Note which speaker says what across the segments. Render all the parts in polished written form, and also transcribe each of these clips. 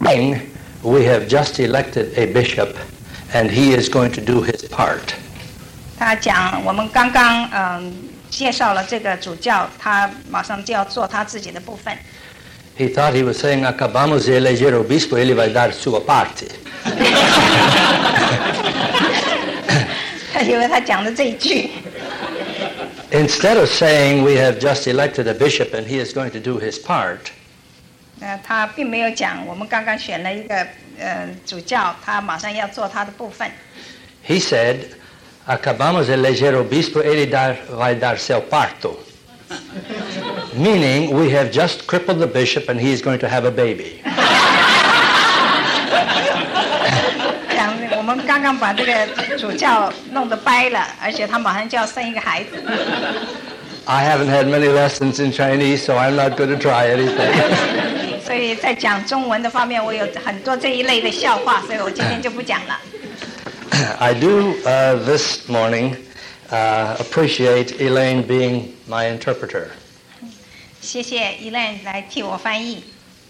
Speaker 1: We have just elected a bishop, and he is going to do his part.
Speaker 2: 他讲，我们刚刚介绍了这个主教，他马上就要做他自己的部分。
Speaker 1: He thought he was saying, acabamos de eleger obispo, ele vai dar sua parte.
Speaker 2: 他以为他讲的这一句。
Speaker 1: Instead of saying we have just elected a bishop and he is going to do his part,
Speaker 2: 他并没有讲我们刚刚选了一个主教，他马上要做他的部分。
Speaker 1: He said, acabamos de eleger obispo, ele vai dar seu parto. Meaning, we have just crippled the bishop and he is going to have a baby.
Speaker 2: 讲我们刚刚把这个主教弄得掰了，而且他马上就要生一个孩子。
Speaker 1: I haven't had many lessons in Chinese, so I'm not going to try anything.
Speaker 2: 所以在讲中文的方面，我有很多这一类的笑话，所以我今天就不讲了。
Speaker 1: I do this morning appreciate Elaine being my interpreter.
Speaker 2: 谢谢 Elaine 来替我翻译。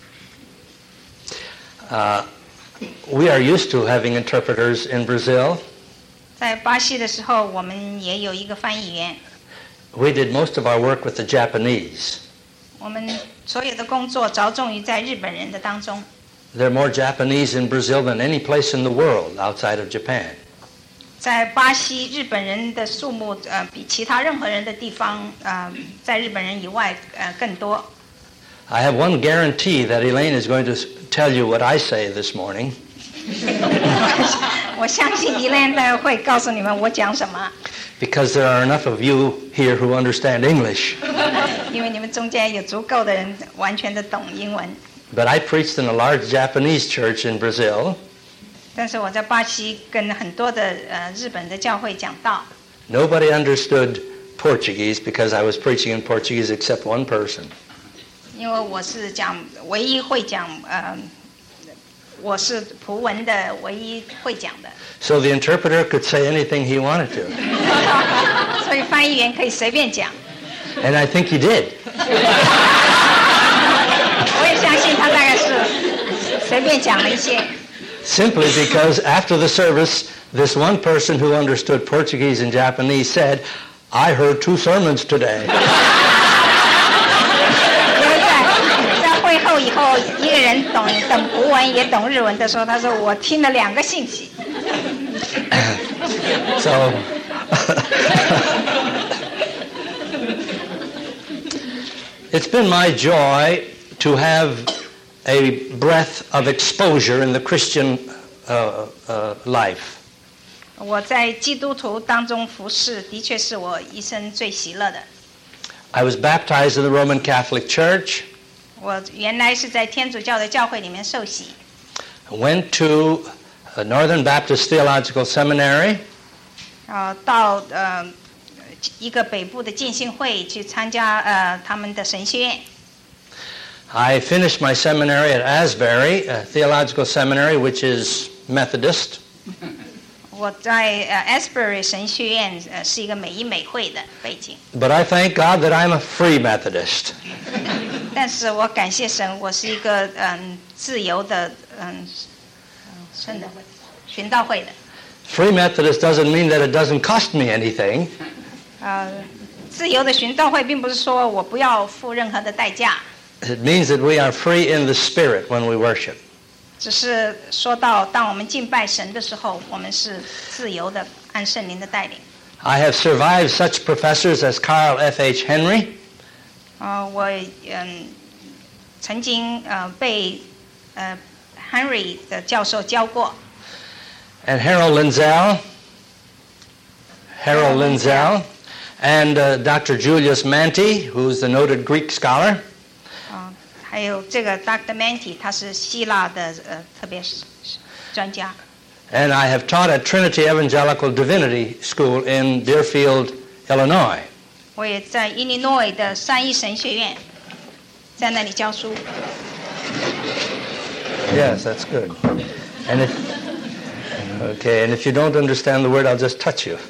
Speaker 1: We are used to having interpreters in Brazil.
Speaker 2: 在巴西的时候，我们也有一个翻译员。
Speaker 1: We did most of our work with the Japanese.
Speaker 2: 我们所有的工作着重于在日本人的当中。
Speaker 1: There are more Japanese in Brazil than any place in the world outside of Japan.
Speaker 2: 在巴西，日本人的数目比其他任何人的地方在日本人以外更多。
Speaker 1: I have one guarantee that Elaine is going to tell you what I say this morning.
Speaker 2: 我相信 Elaine 会告诉你们我讲什么。
Speaker 1: Because there are enough of you here who understand English.
Speaker 2: 因为你们中间有足够的人完全的懂英文。
Speaker 1: But I preached in a large Japanese church in Brazil.
Speaker 2: 但是我在巴西跟很多的日本的教会讲道。
Speaker 1: Nobody understood Portuguese because I was preaching in Portuguese except one person.
Speaker 2: 因为我是唯一会讲我是葡文的唯一会讲的。
Speaker 1: So the interpreter could say anything he wanted to.
Speaker 2: 所以翻译员可以随便讲。
Speaker 1: And I think he did.
Speaker 2: 我也相信他大概是随便讲了一些。
Speaker 1: Simply because after the service, this one person who understood Portuguese and Japanese said, I heard 2 sermons today.
Speaker 2: 因为在会后以后，一个人懂葡文也懂日文的时候，他说我听了2个信息。
Speaker 1: So, it's been my joy to have a breath of exposure in the Christian life.
Speaker 2: 我在基督徒当中服侍，的确是我一生最喜乐的。
Speaker 1: I was baptized in the Roman Catholic Church.
Speaker 2: 我原来是在天主教的教会里面受洗。
Speaker 1: Went to Northern Baptist Theological Seminary.
Speaker 2: 到一个北部的浸信会去参加他们的神学院。
Speaker 1: I finished my seminary at Asbury, a theological seminary which is Methodist.
Speaker 2: 我在Asbury 神学院是一个美医美会的背景。
Speaker 1: But I thank God that I'm a free Methodist.
Speaker 2: 但是我感谢神，我是一个自由的寻道会的。
Speaker 1: Free Methodist doesn't mean that it doesn't cost me anything.
Speaker 2: 自由的寻道会并不是说我不要付任何的代价。
Speaker 1: It means that we are free in the spirit when we worship.
Speaker 2: 只是说到当我们敬拜神的时候，我们是自由的，按圣灵的带领。
Speaker 1: I have survived such professors as Carl F.H. Henry.
Speaker 2: 我曾经被Henry 的教授教过。
Speaker 1: And Harold Lindsell, and Dr. Julius Manti, who's the noted Greek scholar.
Speaker 2: 还有这个 Dr. Manti， 他是希腊的特别专家。
Speaker 1: And I have taught at Trinity Evangelical Divinity School in Deerfield, Illinois.
Speaker 2: 我也在 Illinois 的三一神学院，在那里教书。
Speaker 1: Yes, that's good. And if you don't understand the word, I'll just touch you.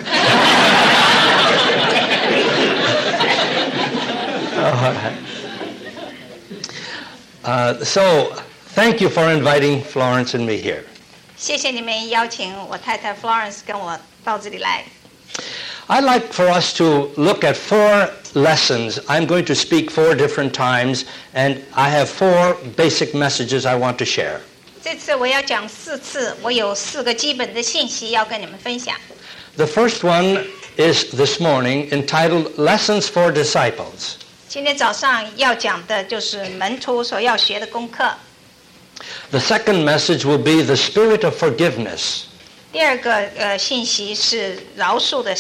Speaker 1: All right. So Thank you for inviting Florence and me here.
Speaker 2: 谢谢你们邀请我太太 Florence 跟我到这里来。
Speaker 1: I'd like for us to look at 4 lessons. I'm going to speak 4 different times, and I have 4 basic messages I want to share.
Speaker 2: 这次我要讲4次，我有4个基本的信息要跟你们分享。
Speaker 1: The first one is this morning entitled Lessons for Disciples.
Speaker 2: 今天早上要讲的就是门徒所要学的功课。
Speaker 1: The second message will be the spirit of forgiveness.
Speaker 2: 第二个信息是饶恕的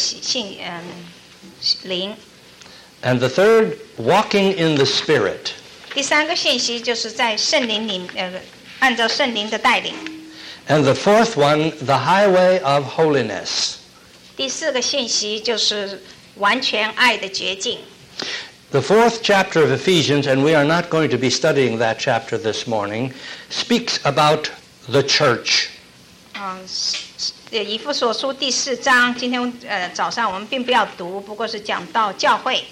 Speaker 2: 灵。
Speaker 1: And the third, walking in the Spirit.
Speaker 2: 第3个信息就是在圣灵里按照圣灵的带领。
Speaker 1: And the fourth one, the highway of holiness.
Speaker 2: 第4个信息就是完全爱的捷径。
Speaker 1: The 4th chapter of Ephesians, and we are not going to be studying that chapter this morning, speaks about the church.
Speaker 2: 以弗所书第4章，今天早上我们并不要读，不过是讲到教会。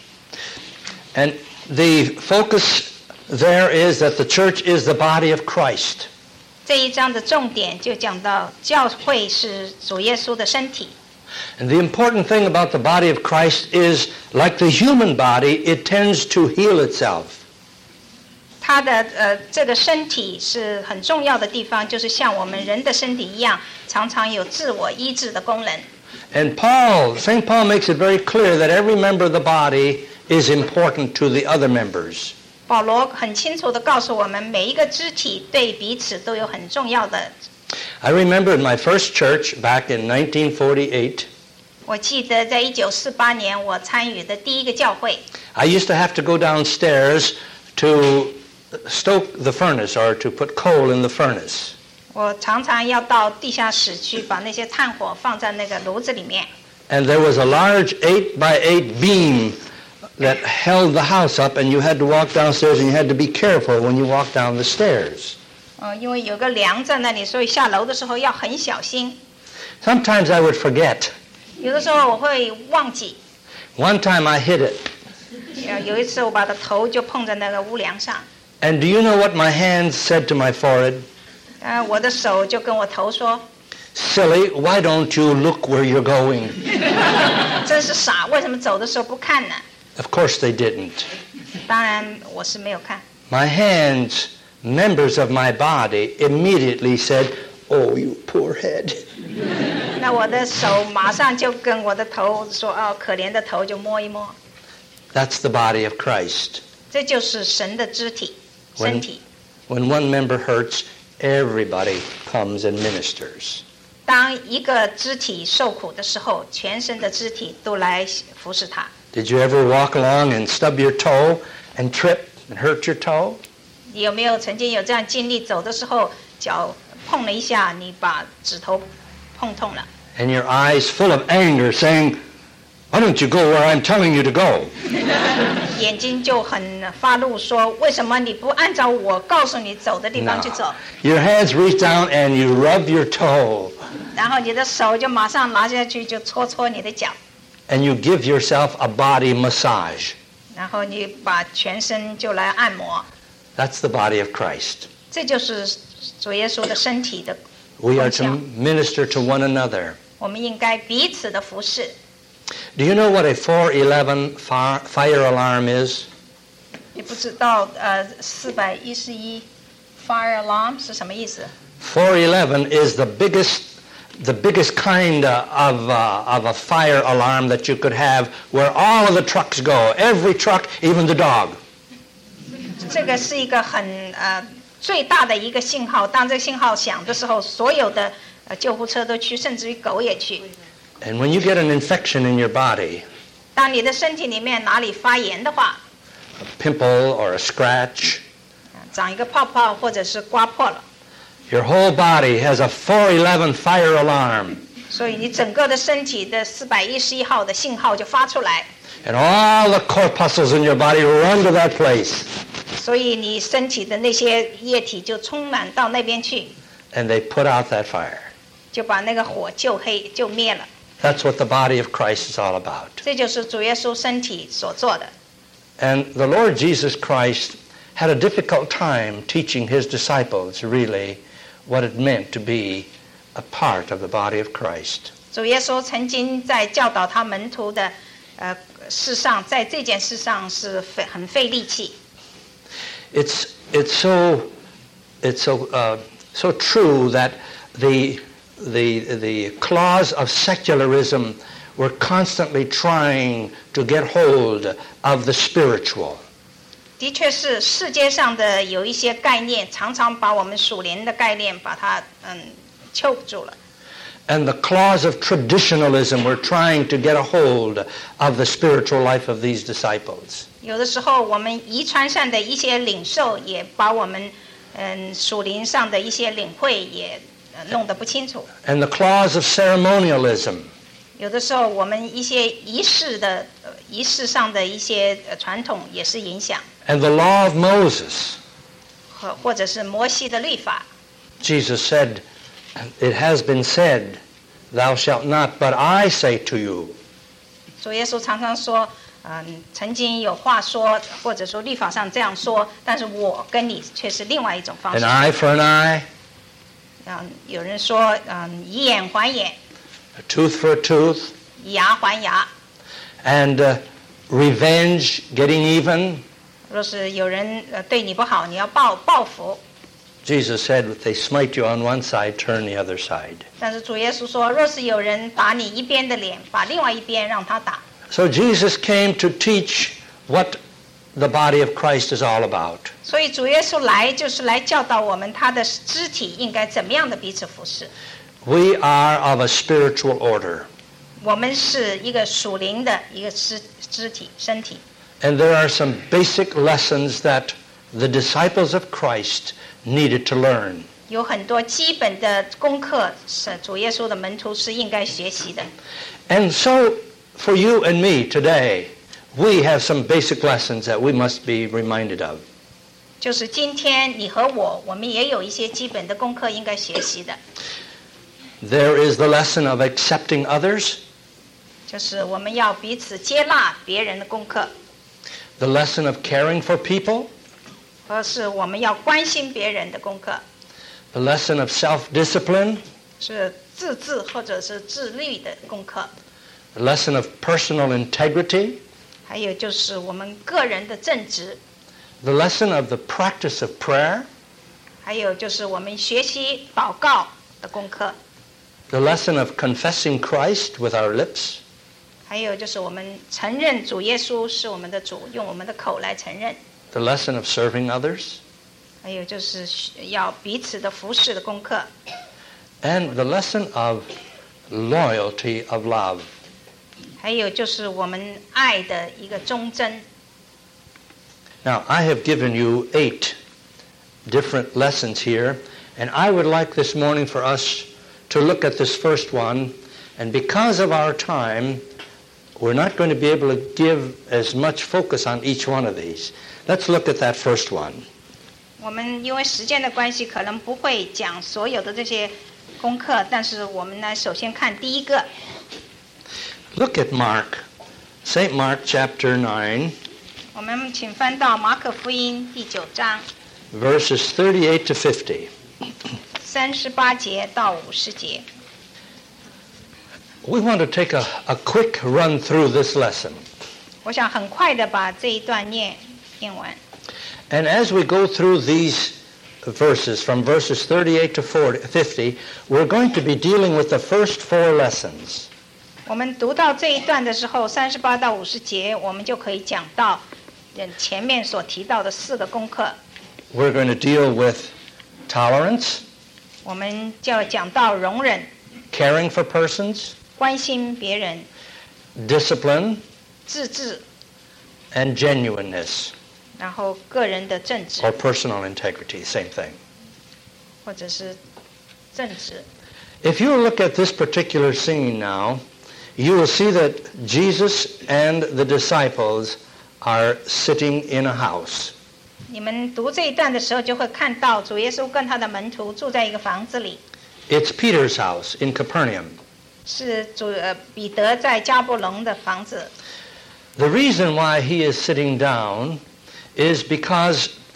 Speaker 1: And the focus there is that the church is the body of Christ.
Speaker 2: 这一章的重点就讲到教会是主耶稣的身体。
Speaker 1: And the important thing about the body of Christ is, like the human body, it tends to heal itself.
Speaker 2: 它的这个身体是很重要的地方，就是像我们人的身体一样，常常有自我医治的功能。
Speaker 1: And St. Paul makes it very clear that every member of the body is important to the other members.
Speaker 2: 保罗很清楚地告诉我们，每一个肢体对彼此都有很重要的。
Speaker 1: I remember in my first church back in 1948,
Speaker 2: 我记得在1948年我参与的第一个教会。
Speaker 1: I used to have to go downstairs to stoke the furnace or to put coal in the furnace.
Speaker 2: 我常常要到地下室去把那些炭火放在那个炉子里面。
Speaker 1: And there was a large 8x8 beam that held the house up, and you had to walk downstairs, and you had to be careful when you walked down the stairs.
Speaker 2: 因为有个梁在那里，所以下楼的时候要很小心。
Speaker 1: Sometimes I would forget.
Speaker 2: 有的时候我会忘记。
Speaker 1: One time I hit it.
Speaker 2: 有一次我把头就碰在那个屋梁上。
Speaker 1: And do you know what my hands said to my forehead?
Speaker 2: 我的手就跟我头说
Speaker 1: Silly, why don't you look where you're going?
Speaker 2: 真是傻，为什么走的时候不看呢？
Speaker 1: Of course they didn't.
Speaker 2: 当然我是没有看。
Speaker 1: My hands, members of my body, immediately said, oh, you poor head.
Speaker 2: 那我的手马上就跟我的头说，可怜的头就摸一摸。
Speaker 1: That's the body of Christ.
Speaker 2: 这就是神的肢体，身体。
Speaker 1: When one member hurts, everybody comes and ministers.
Speaker 2: 当一个肢体受苦的时候，全身的肢体都来服侍他。
Speaker 1: Did you ever walk along and stub your toe and trip and hurt your toe?
Speaker 2: 你有没有曾经有这样经历？走的时候脚碰了一下，你把指头碰痛了。
Speaker 1: And your eyes full of anger saying, why don't you go where I'm telling you to go?
Speaker 2: 眼睛就很发怒，说为什么你不按照我告诉你走的地方去走？
Speaker 1: Your hands reach down and you rub your toe.
Speaker 2: 然后你的手就马上拿下去，就搓搓你的脚。
Speaker 1: And you give yourself a body massage.
Speaker 2: 然后你把全身就来按摩。
Speaker 1: That's the body of Christ.
Speaker 2: 这就是主耶稣的身体的
Speaker 1: We are
Speaker 2: 功
Speaker 1: to
Speaker 2: 效。
Speaker 1: minister to one another.
Speaker 2: 我们应该彼此的服侍。
Speaker 1: Do you know what a 411 fire alarm is?
Speaker 2: 你不知道411 fire alarm 是什么意思？
Speaker 1: 411 is the biggest kind of a fire alarm that you could have, where all of the trucks go, every truck, even the dog.
Speaker 2: 这个是一个很最大的一个信号。当这个信号响的时候，所有的救护车都去，甚至于狗也去。
Speaker 1: And when you get an infection in your body,
Speaker 2: 当你的身体里面哪里发炎的话，
Speaker 1: a pimple or a scratch,
Speaker 2: 长一个泡泡或者是刮破了，
Speaker 1: your whole body has a 411 fire alarm.
Speaker 2: 所以你整个的身体的411号的信号就发出来，
Speaker 1: And all the corpuscles in your body run to that place.
Speaker 2: 所以你身体的那些液体就充满到那边去，
Speaker 1: And they put out that fire.
Speaker 2: 就把那个火就灭了。
Speaker 1: That's what the body of Christ is all about.
Speaker 2: 这就是主耶稣身体所做的。
Speaker 1: And the Lord Jesus Christ had a difficult time teaching his disciples really what it meant to be a part of the body of Christ.
Speaker 2: 主耶稣曾经在教导他门徒的事上，在这件事上是很费力气。
Speaker 1: It's so true that the claws of secularism were constantly trying to get hold of the spiritual.
Speaker 2: 的确是世界上的有一些概念，常常把我们属灵的概念把它揪住了。
Speaker 1: And the claws of traditionalism were trying to get a hold of the spiritual life of these disciples.
Speaker 2: 有的时候，我们遗传上的一些领受，也把我们属灵上的一些领会也弄得不清楚。
Speaker 1: And the claws of ceremonialism.
Speaker 2: 有的时候，我们一些仪式上的一些传统也是影响。
Speaker 1: And the law of Moses.
Speaker 2: 或者是摩西的律法。
Speaker 1: Jesus said, "It has been said, thou shalt not, but I say to you."
Speaker 2: 主耶稣常常说，曾经有话说，或者说律法上这样说，但是我跟你却是另外一种方式。
Speaker 1: An eye for an eye.
Speaker 2: 有人说，以眼还眼。
Speaker 1: A tooth for a tooth.
Speaker 2: 以牙还牙。
Speaker 1: And revenge, getting even.
Speaker 2: 若是有人对你不好，你要报复。
Speaker 1: Jesus said, if they smite you on one side, turn the other side.
Speaker 2: 但是主耶稣说，若是有人打你一边的脸，把另外一边让他打。
Speaker 1: So Jesus came to teach what the body of Christ is all about.
Speaker 2: 所以主耶稣来就是来教导我们他的肢体应该怎么样的彼此服侍。
Speaker 1: We are of a spiritual order.
Speaker 2: 我们是一个属灵的一个肢体身体。
Speaker 1: And there are some basic lessons that the disciples of Christ needed to learn.
Speaker 2: 有很多基本的功课是主耶稣的门徒是应该学习的。
Speaker 1: And so for you and me today, we have some basic lessons that we must be reminded of.
Speaker 2: 就是今天你和我们也有一些基本的功课应该学习的。
Speaker 1: There is the lesson of accepting others.
Speaker 2: 就是我们要彼此接纳别人的功课。
Speaker 1: The lesson of caring for people.
Speaker 2: 或是我们要关心别人的功课。
Speaker 1: The lesson of self-discipline.
Speaker 2: 是自治或者是自律的功课。
Speaker 1: The lesson of personal integrity.
Speaker 2: 还有就是我们个人的正直。
Speaker 1: The lesson of the practice of prayer.
Speaker 2: 还有就是我们学习祷告的功课。
Speaker 1: The lesson of confessing Christ with our lips.
Speaker 2: 还有就是我们承认主耶稣是我们的主，用我们的口来承认。
Speaker 1: The lesson of serving others.
Speaker 2: 还有就是要彼此的服侍的功课。
Speaker 1: And the lesson of loyalty of love.
Speaker 2: 还有就是我们爱的一个忠贞。
Speaker 1: Now, I have given you 8 different lessons here, and I would like this morning for us to look at this first one, and because of our time, we're not going to be able to give as much focus on each one of these. Let's look at that first one.
Speaker 2: 我们因为时间的关系，可能不会讲所有的这些功课，但是我们来首先看第一个。
Speaker 1: Look at Mark, St. Mark chapter 9.
Speaker 2: 我们请翻到马可福音第9章
Speaker 1: verses 38 to 50.
Speaker 2: 38节到50节。
Speaker 1: We want to take a quick run through this lesson.
Speaker 2: 我想很快的把这一段念完。
Speaker 1: And as we go through these verses, from verses 38 to 50, we're going to be dealing with the first 4 lessons.
Speaker 2: 我们读到这一段的时候，38到50节，我们就可以讲到前面所提到的4个功课。
Speaker 1: We're going to deal with tolerance.
Speaker 2: 我们就要讲到容忍。
Speaker 1: Caring for persons.
Speaker 2: 关心别人。
Speaker 1: Discipline.
Speaker 2: 自治。
Speaker 1: And genuineness.
Speaker 2: 然后个人的正直。
Speaker 1: Or personal integrity, same thing.
Speaker 2: 或者是正直。
Speaker 1: If you look at this particular scene now, you will see that Jesus and the disciples are sitting in a house.
Speaker 2: 你们读这一段的时候，就会看到主耶稣跟他的门徒住在一个房子里。
Speaker 1: It's Peter's house in Capernaum.
Speaker 2: 是彼得在加布隆的房子。
Speaker 1: The reason why he is sitting down is because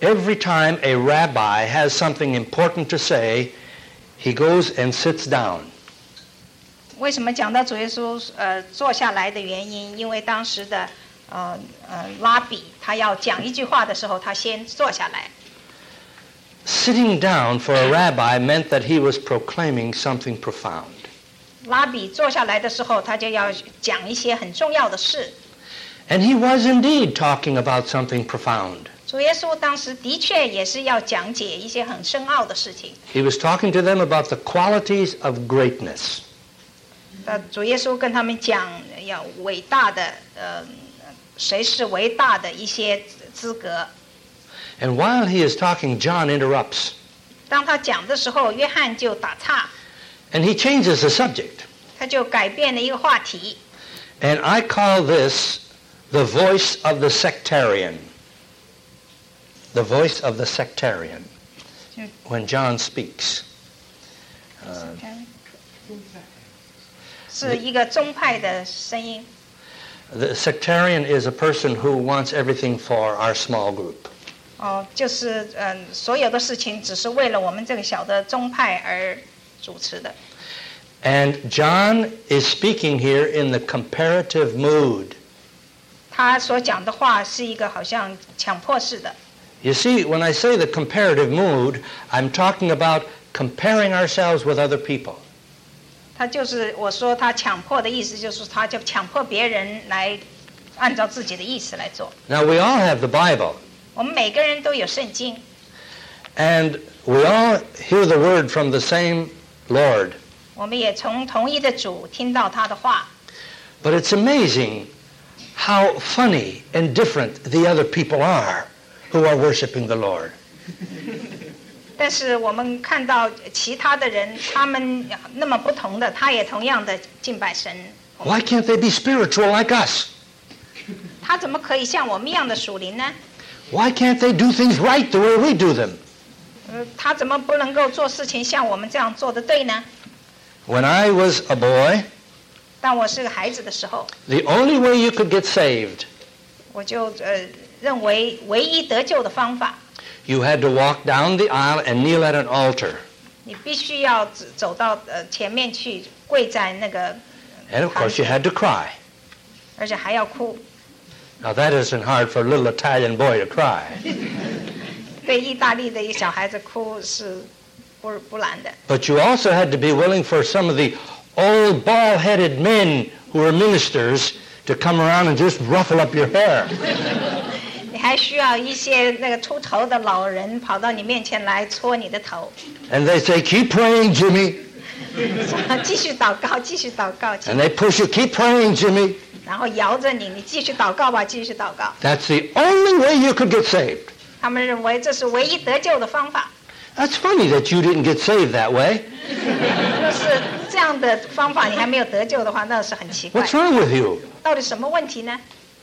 Speaker 1: every time a rabbi has something important to say, he goes and sits down.
Speaker 2: 为什么讲到主耶稣坐下来的原因？因为当时的拉比他要讲一句话的时候，他先坐下来。
Speaker 1: Sitting down for a rabbi meant that he was proclaiming something profound.
Speaker 2: 拉比坐下来的时候，他就要讲一些很重要的事。
Speaker 1: And he was indeed talking about something profound.
Speaker 2: 主耶稣当时的确也是要讲解一些很深奥的事情。
Speaker 1: He was talking to them about the qualities of greatness.
Speaker 2: 主耶稣跟他们讲要伟大的谁是伟大的一些资格。
Speaker 1: And while he is talking, John interrupts.
Speaker 2: 当他讲的时候，约翰就打岔。
Speaker 1: And he changes the subject.
Speaker 2: 他就改变了一个话题。
Speaker 1: And I call this the voice of the sectarian. The voice of the sectarian. When John speaks.
Speaker 2: 是一个宗派的声音。
Speaker 1: The sectarian is a person who wants everything for our small group.
Speaker 2: 就是所有的事情只是为了我们这个小的宗派而主持的。
Speaker 1: And John is speaking here in the comparative mood.
Speaker 2: 他所讲的话是一个好像强迫式的。
Speaker 1: You see, when I say the comparative mood, I'm talking about comparing ourselves with other people.
Speaker 2: 他就是我说他强迫的意思，就是他就强迫别人来按照自己的意思来做。
Speaker 1: Now, we all have the Bible.
Speaker 2: 我们每个人都有圣经。
Speaker 1: And we all hear the word from the same Lord.
Speaker 2: 我们也从同一的主听到他的话。
Speaker 1: But it's amazing how funny and different the other people are who are worshiping the Lord.
Speaker 2: 但是我们看到其他的人，他们那么不同的，他也同样的敬拜神。
Speaker 1: Why can't they be spiritual like us?
Speaker 2: 他怎么可以像我们一样的属灵呢？
Speaker 1: Why can't they do things right the way we do them?
Speaker 2: 他怎么不能够做事情像我们这样做的对呢？
Speaker 1: When I was a boy,
Speaker 2: 当我是个孩子的时候，
Speaker 1: the only way you could get saved,
Speaker 2: 我就认为唯一得救的方法，
Speaker 1: you had to walk down the aisle and kneel at an altar.
Speaker 2: 你必须要走到前面去，跪在那个
Speaker 1: And of course you had to cry.
Speaker 2: 而且还要哭。
Speaker 1: Now that isn't hard for a little Italian boy to cry.
Speaker 2: 对意大利的一个小孩子哭是不难的。
Speaker 1: But you also had to be willing for some of the old bald-headed men who were ministers to come around and just ruffle up your hair.
Speaker 2: 你还需要一些那个秃头的老人跑到你面前来搓你的头。
Speaker 1: And they say, keep praying, Jimmy.
Speaker 2: 继续祷告，继续祷告。
Speaker 1: And they push you, keep praying, Jimmy.
Speaker 2: 然后摇着你，你继续祷告吧，继续祷告。
Speaker 1: That's the only way you could get saved.
Speaker 2: 他们认为这是唯一得救的方法。
Speaker 1: That's funny that you didn't get saved that way.
Speaker 2: 若是这样的方法你还没有得救的话，那是很奇怪。
Speaker 1: What's wrong with you?
Speaker 2: 到底什么问题呢？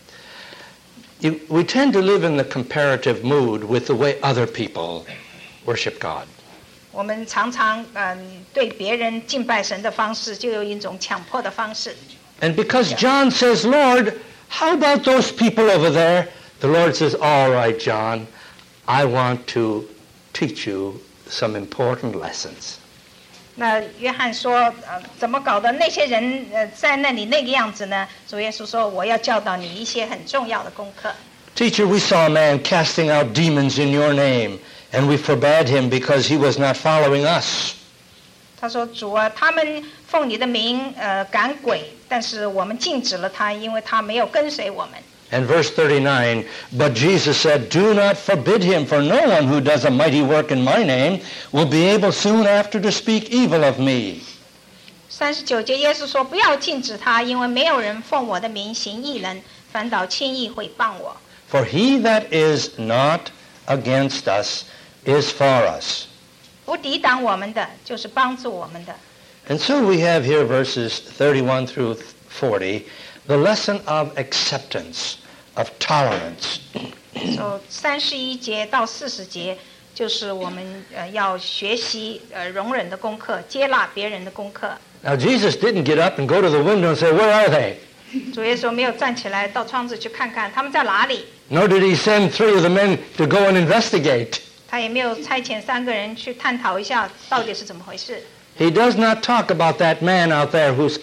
Speaker 1: We tend to live in the comparative mood with the way other people worship God.
Speaker 2: 我们常常对别人敬拜神的方式，就有一种强迫的方式。
Speaker 1: And because John says, Lord, how about those people over there? The Lord says, all right, John, I want to teach you some important lessons.
Speaker 2: 那约翰说，怎么搞的？那些人在那里那个样子呢？主耶稣说，我要教导你一些很重要的功课。
Speaker 1: Teacher, we saw a man casting out demons in your name, and we forbade him because he was not following us.
Speaker 2: 他说：“主啊，他们奉你的名赶鬼，但是我们禁止了他，因为他没有跟随我们。”
Speaker 1: And verse 39, but Jesus said, do not forbid him, for no one who does a mighty work in my name will be able soon after to speak evil of me.
Speaker 2: 39节，耶稣说：“不要禁止他，因为没有人奉我的名行异能，反倒轻易毁谤我。
Speaker 1: For he that is not against us is for us.
Speaker 2: 不抵挡我们的，就是帮助我们的。”
Speaker 1: And so we have here verses 31 through 40, the lesson of acceptance, of tolerance.
Speaker 2: 31节到40节，就是我们要学习容忍的功课，接纳别人的功课。
Speaker 1: Now Jesus didn't get up and go to the window and say, where are they?
Speaker 2: 主耶稣没有站起来到窗子去看看他们在哪里，
Speaker 1: Nor did he send 3 of the men to go and investigate.
Speaker 2: 他也没有差遣3个人去探讨一下到底是怎么回事。
Speaker 1: He does not talk about that man out there who's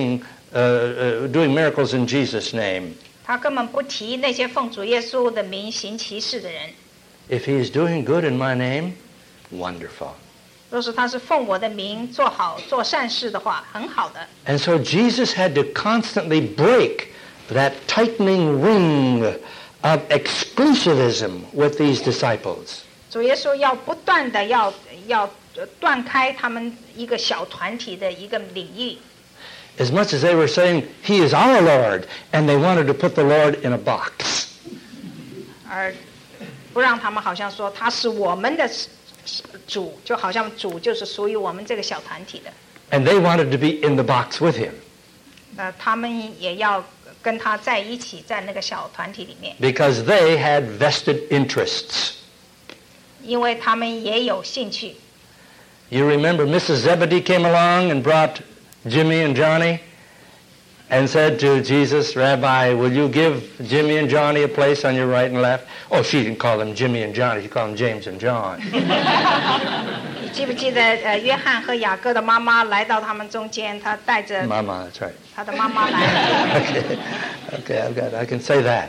Speaker 1: doing miracles in Jesus' name.
Speaker 2: 他根本不提那些奉主耶稣的名行奇事的人。
Speaker 1: If he is doing good in my name, wonderful.
Speaker 2: 若是他是奉我的名做好做善事的话，很好的。
Speaker 1: And so Jesus had to constantly break that tightening ring of exclusivism with these disciples.
Speaker 2: 主耶稣要不断的要断开他们一个小团体的一个领域。
Speaker 1: As much as they were saying, He is our Lord, and they wanted to put the Lord in a box.
Speaker 2: 而不让他们好像说他是我们的主，就好像主就是属于我们这个小团体的。
Speaker 1: And they wanted to be in the box with Him.
Speaker 2: 他们也要跟他在一起，在那个小团体里面，
Speaker 1: Because they had vested interests.
Speaker 2: 因为他们也有兴趣。
Speaker 1: You remember Mrs. Zebedee came along and brought Jimmy and Johnny and said to Jesus, Rabbi, will you give Jimmy and Johnny a place on your right and left? Oh, she didn't call them Jimmy and Johnny. She called them James and John.
Speaker 2: 你记不记得约翰和雅各的妈妈来到他们中间，他带着
Speaker 1: Mama, that's right.
Speaker 2: 他的妈妈来。
Speaker 1: Okay, I can say that.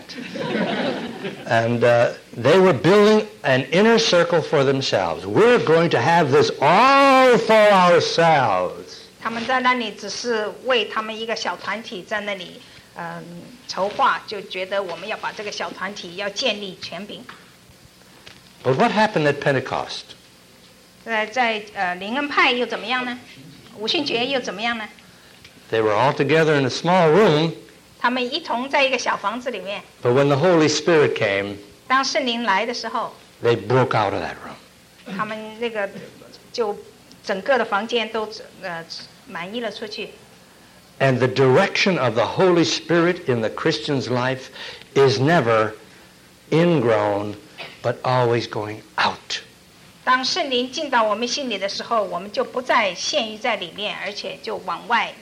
Speaker 1: And they were building an inner circle for themselves. We're going to have this all for ourselves.
Speaker 2: 他们在那里只是为他们一个小团体在那里筹划，就觉得我们要把这个小团体要建立权柄。
Speaker 1: But what happened at Pentecost?
Speaker 2: 在灵恩派又怎么样呢？五旬节又怎么样呢？
Speaker 1: They were all together in a small room,
Speaker 2: 他们一同在一个小房子里面。
Speaker 1: but when the Holy Spirit came,
Speaker 2: 当圣灵来的时候，
Speaker 1: they broke out of that room.
Speaker 2: 他们那个就整个的房间都满溢了出去。
Speaker 1: And the direction of the Holy Spirit in the Christian's life is never ingrown, but always going out.
Speaker 2: 当圣灵进到我们心里的时候，我们就不再陷于在里面，而且就往外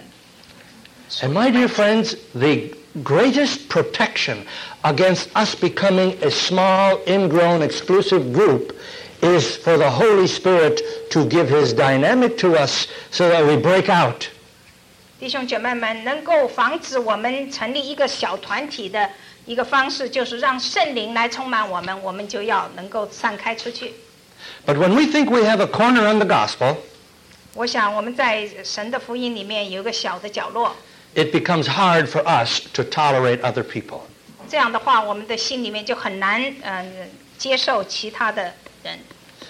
Speaker 1: And my dear friends, the greatest protection against us becoming a small, ingrown, exclusive group is for the Holy Spirit to give His dynamic to us so that we break out.
Speaker 2: 弟兄姐妹们，能够防止我们成立一个小团体的一个方式，就是让圣灵来充满我们，我们就要能够散开出去。
Speaker 1: But when we think we have a corner on the gospel,
Speaker 2: 我想我们在神的福音里面有一个小的角落，
Speaker 1: it becomes hard for us to tolerate other people.
Speaker 2: 这样的话，我们的心里面就很难接受其他的人。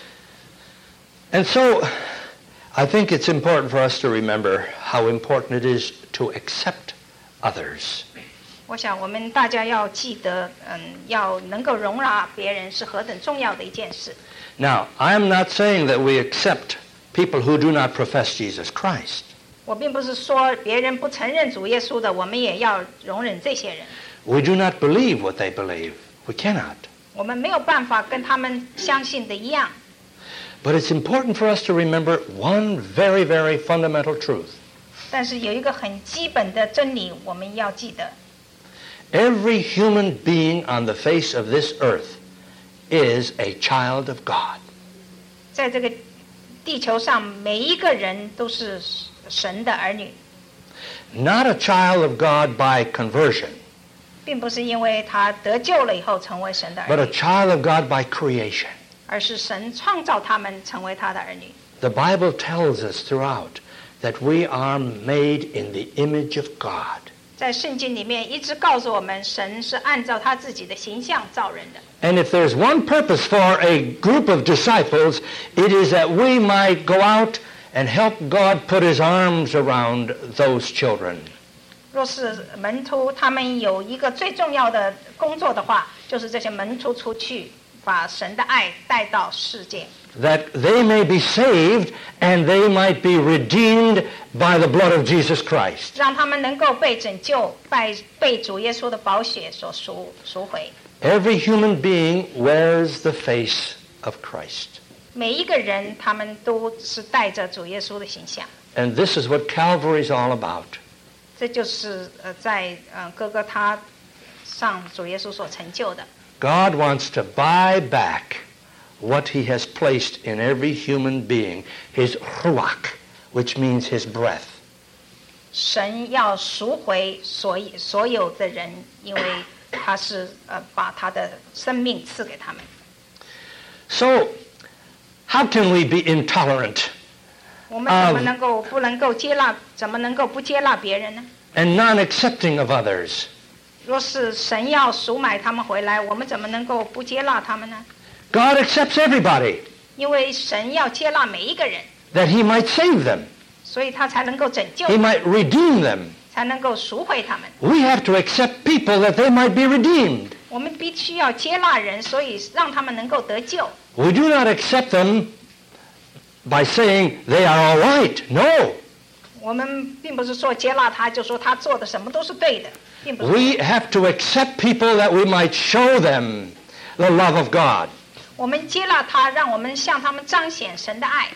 Speaker 1: And so I think it's important for us to remember how important it is to accept others.
Speaker 2: 我想我们大家要记得，要能够容纳别人是何等重要的一件事。
Speaker 1: Now, I am not saying that we accept people who do not profess Jesus Christ.
Speaker 2: 我并不是说别人不承认主耶稣的，我们也要容忍这些人。
Speaker 1: We do not believe what they believe. We cannot.
Speaker 2: 我们没有办法跟他们相信的一样。
Speaker 1: But it's important for us to remember one very, very fundamental truth.
Speaker 2: 但是有一个很基本的真理，我们要记得。
Speaker 1: Every human being on the face of this earth is a child of God.
Speaker 2: 在这个地球上，每一个人都是神的儿女，
Speaker 1: Not a child of God by conversion,
Speaker 2: 并不是因为他得救了以后成为神的
Speaker 1: but
Speaker 2: 儿
Speaker 1: a
Speaker 2: 女，
Speaker 1: child of God by creation.
Speaker 2: 而是神创造他们成为他的儿女。
Speaker 1: The Bible tells us throughout that we are made in the image of God.
Speaker 2: 在圣经里面一直告诉我们，神是按照他自己的形象造人的。
Speaker 1: And if there's one purpose for a group of disciples, it is that we might go out and help God put His arms around those children.
Speaker 2: 若是门徒他们有一个最重要的工作的话，就是这些门徒出去把神的爱带到世界，
Speaker 1: That they may be saved and they might be redeemed by the blood of Jesus Christ.
Speaker 2: 让他们能够被拯救，被主耶稣的宝血所赎回。
Speaker 1: Every human being wears the face of Christ.
Speaker 2: 每一个人他们都是带着主耶稣的形象。
Speaker 1: And this is what Calvary is all about.
Speaker 2: 这就是在哥哥他上主耶稣所成就的。
Speaker 1: God wants to buy back what he has placed in every human being, his ruach, which means his breath.
Speaker 2: 神要赎回所有的人，因为他是把他的生命赐给他们。
Speaker 1: So, how can we be intolerant
Speaker 2: 我们怎么能够不能够接纳？怎么能够不接纳别人呢？
Speaker 1: and non-accepting of others?
Speaker 2: 若是神要赎买他们回来，我们怎么能够不接纳他们呢？
Speaker 1: God accepts everybody
Speaker 2: 因为神要接纳每一个人，
Speaker 1: that he might save them,
Speaker 2: 所以他才能够拯救，
Speaker 1: he might redeem them.
Speaker 2: 才能够赎回他们。
Speaker 1: We have to accept people that they might be redeemed.
Speaker 2: 我们必须要接纳人，所以让他们能够得救。
Speaker 1: We do not accept them by saying they are all right. No.
Speaker 2: 我们并不是说接纳他，就说他做的什么都是对的，并不是。
Speaker 1: We have to accept people that we might show them the love of God.
Speaker 2: 我们接纳他，让我们向他们彰显神的爱。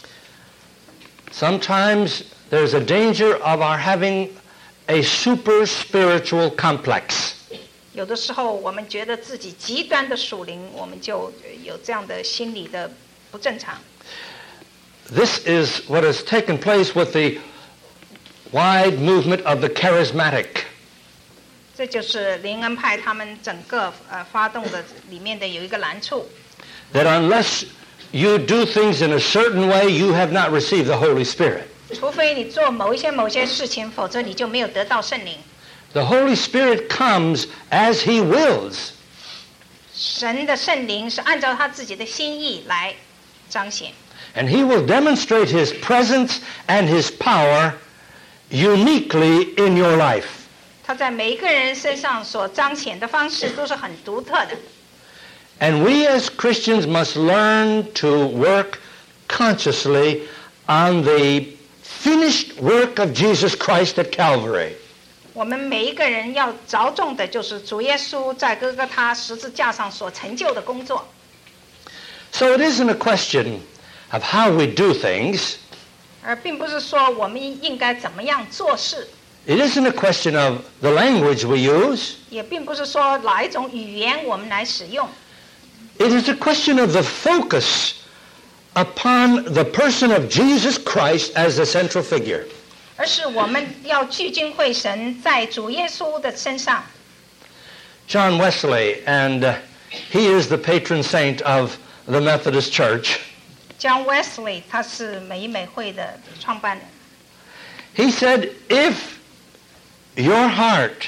Speaker 1: Sometimes there's a danger of our having a super spiritual complex.
Speaker 2: 有的时候我们觉得自己极端的属灵，我们就有这样的心理的不正常。
Speaker 1: This is what has taken place with the wide movement of the charismatic.
Speaker 2: 这就是灵恩派他们整个发动的里面的有一个难处，
Speaker 1: That unless you do things in a certain way, you have not received the Holy Spirit.
Speaker 2: 除非你做某些事情，否则你就没有得到圣灵。
Speaker 1: The Holy Spirit comes as He wills.
Speaker 2: 神的圣灵是按照他自己的心意来彰显，
Speaker 1: And He will demonstrate His presence and His power uniquely in your life.
Speaker 2: 他在每一个人身上所彰显的方式都是很独特的。
Speaker 1: And we as Christians must learn to work consciously on the finished work of Jesus Christ at Calvary.
Speaker 2: 我们每一个人要着重的就是主耶稣在哥哥他十字架上所成就的工作。
Speaker 1: So it isn't a question of how we do things.
Speaker 2: 而并不是说我们应该怎么样做事，
Speaker 1: It isn't a question of the language we use.
Speaker 2: 也并不是说哪一种语言我们来使用，
Speaker 1: It is a question of the focus upon the person of Jesus Christ as the central figure.
Speaker 2: 而是我们要聚精会神在主耶稣的身上。
Speaker 1: John Wesley, and he is the patron saint of the Methodist Church.
Speaker 2: John Wesley 他是美美会的创办人，
Speaker 1: He said, if your heart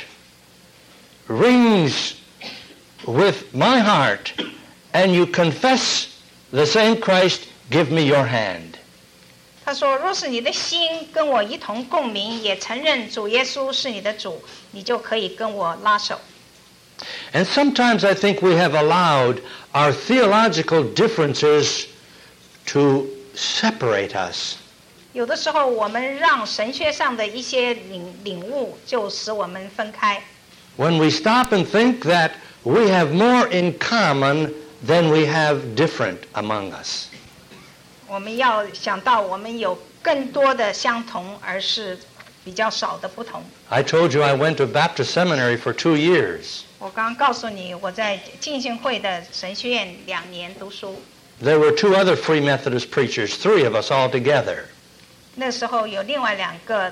Speaker 1: rings with my heart and you confess the same Christ, give me your hand.
Speaker 2: 他说：“若是你的心跟我一同共鸣，也承认主耶稣是你的主，你就可以跟我拉手。”
Speaker 1: And sometimes I think we have allowed our theological differences to separate us.
Speaker 2: 有的时候，我们让神学上的一些领悟，就使我们分开。
Speaker 1: When we stop and think that we have more in common than we have different among us.
Speaker 2: 我们要想到，我们有更多的相同，而是比较少的不同。
Speaker 1: I told you I went to Baptist seminary for 2 years.
Speaker 2: 我刚刚告诉你，我在浸信会的神学院2年读书。
Speaker 1: There were 2 other Free Methodist preachers, 3 of us all together.
Speaker 2: 那时候有另外2个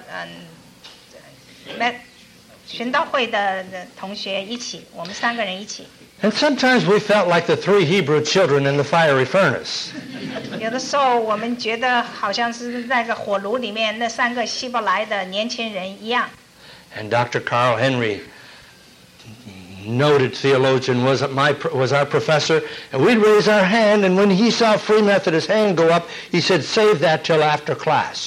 Speaker 2: 寻道会的同学一起，我们3个人一起。
Speaker 1: And sometimes we felt like the 3 Hebrew children in the fiery furnace.
Speaker 2: 有的时候我们觉得好像是那个火炉里面那3个希伯来的年轻人一样。
Speaker 1: And Dr. Carl Henry, noted theologian, was our professor. And we'd raise our hand, and when he saw Free Methodist hand go up, he said, save that till after class.